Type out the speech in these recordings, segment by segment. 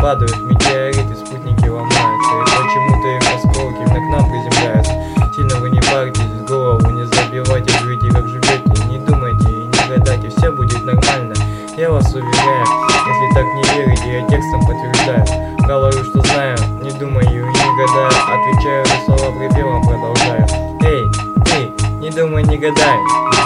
падают метеориты, спутники ломаются, и почему-то их осколки именно к нам приземляются. Сильно вы не парьтесь, голову не забивайте, живите как живете, не думайте и не гадайте, все будет нормально, я вас уверяю. Если так не верите, я текстом подтверждаю. Говорю, что знаю, не думаю и не гадаю, отвечаю на слова припевом, продолжаю. Эй, ты, не думай, не гадай,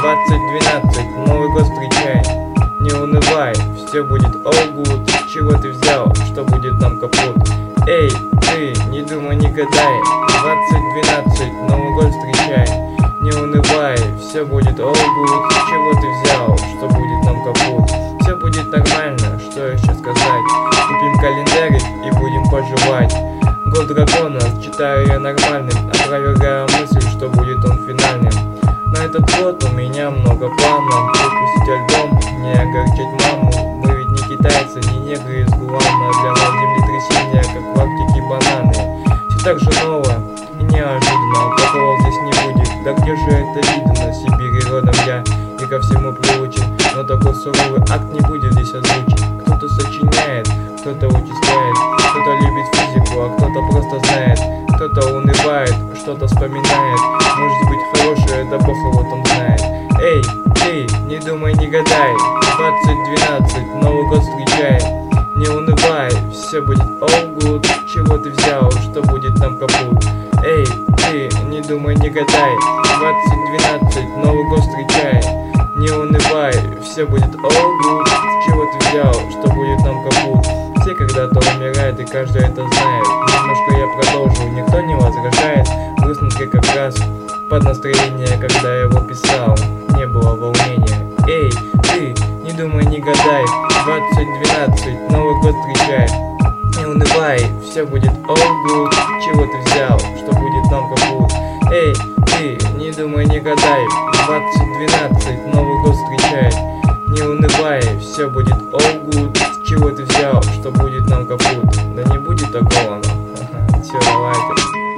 2012, Новый год встречай. Не унывай, все будет all good. С чего ты взял, что будет нам капут? Эй, ты, не думай, не гадай, 2012, Новый год встречай. Не унывай, все будет all good. С чего ты взял, что будет нам капут? Все будет нормально, что еще сказать? Купим календарик и будем поживать. Год дракона, читаю я нормальным, опровергаю мысль, что будет он финальным. На этот год у меня много планов. Выпустить альбом, не огорчать маму. Мы ведь не китайцы, не негры из Гуама. Для нас землетрясения, как в Арктике бананы. Все так же новое и неожиданно. Такого здесь не будет. Да где же это видно? Сибири родом я и ко всему приучен. Но такой суровый акт не будет здесь озвучен. Кто-то сочиняет, кто-то вычисляет, кто-то любит физику, а кто-то просто знает. Кто-то унывает, что-то вспоминает. Может быть хорошее, да бог его там знает. Эй, ты, не думай, не гадай, 2012, Новый год встречай. Не унывай, все будет all good. Чего ты взял, что будет нам капут? Эй, ты, не думай, не гадай, 2012, Новый год встречай. Не унывай, все будет all good. Чего ты взял, что будет нам капут? Все когда-то умирают, и каждый это знает. Немножко я продолжу, никто не возражает. Грустненько как раз под настроение, когда я его писал, не было волнения. Эй, ты, не думай, не гадай, 2012, Новый год встречай. Не унывай, все будет all good. Чего ты взял, что будет нам капут? Эй, ты, не думай, не гадай, 2012, Новый год встречай. Не унывай, все будет all good. С чего ты взял, что будет нам капут? Да не будет такого, но все, давайте.